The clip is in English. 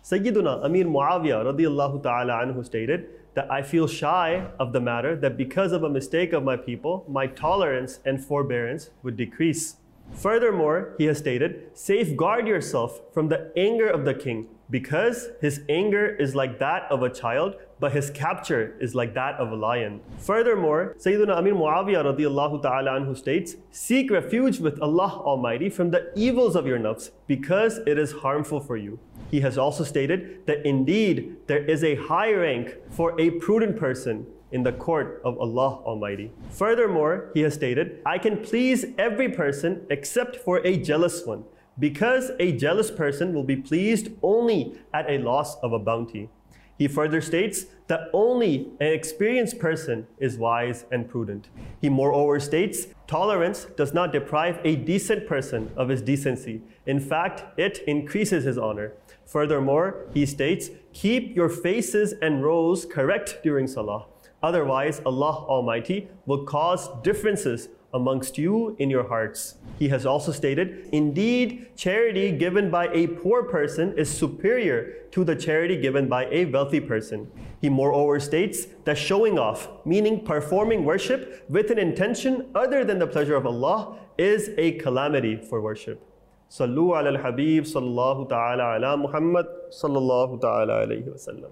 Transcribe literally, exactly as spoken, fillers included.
Sayyiduna Amir Muawiyah radiyallahu ta'ala anhu stated that I feel shy of the matter that because of a mistake of my people, my tolerance and forbearance would decrease. Furthermore, he has stated, safeguard yourself from the anger of the king, because his anger is like that of a child, but his capture is like that of a lion. Furthermore, Sayyiduna Amir Muawiyah radiyallahu ta'ala anhu states, seek refuge with Allah Almighty from the evils of your nafs, because it is harmful for you. He has also stated that indeed there is a high rank for a prudent person in the court of Allah Almighty. Furthermore, he has stated, I can please every person except for a jealous one, because a jealous person will be pleased only at a loss of a bounty. He further states that only an experienced person is wise and prudent. He moreover states, tolerance does not deprive a decent person of his decency. In fact, it increases his honor. Furthermore, he states, keep your faces and rows correct during salah. Otherwise, Allah Almighty will cause differences amongst you in your hearts. He has also stated, indeed, charity given by a poor person is superior to the charity given by a wealthy person. He moreover states that showing off, meaning performing worship with an intention other than the pleasure of Allah, is a calamity for worship. Sallu ala al-Habib sallallahu ta'ala ala Muhammad sallallahu ta'ala alayhi wa sallam.